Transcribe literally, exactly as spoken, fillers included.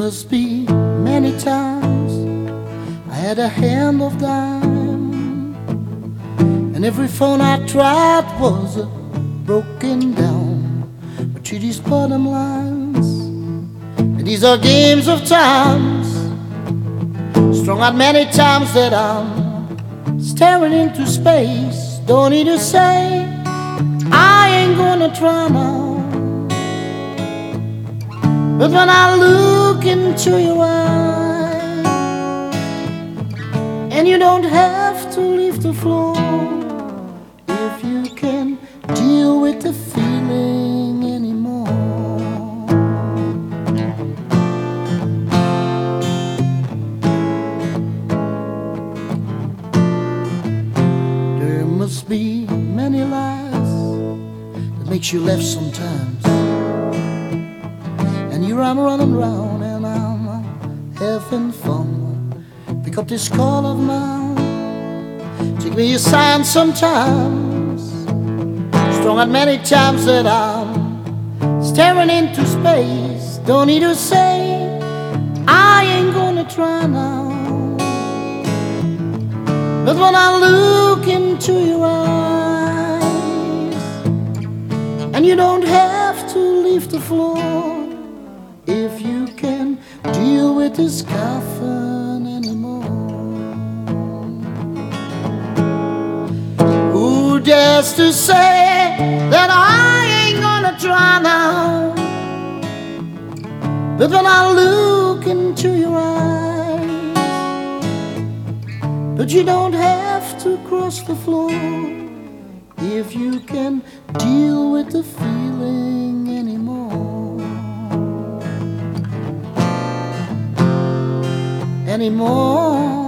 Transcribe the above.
must be many times I had a hand of dime, and every phone I tried was uh, broken down. But to these bottom lines, and these are games of times, strung out many times that I'm staring into space. Don't need to say I ain't gonna try now. But when I look into your eyes, and you don't have to leave the floor if you can deal with the feeling anymore. There must be many lies that makes you laugh sometimes, and here I'm running round and I'm having fun. Pick up this call of mine, take me a sign sometimes, strung out many times that I'm staring into space. Don't need to say I ain't gonna try now. But when I look into your eyes, and you don't have to leave the floor if you can deal with this coffin anymore. Who dares to say that I ain't gonna try now? But when I look into your eyes, but you don't have to cross the floor if you can deal with the feeling anymore. Anymore.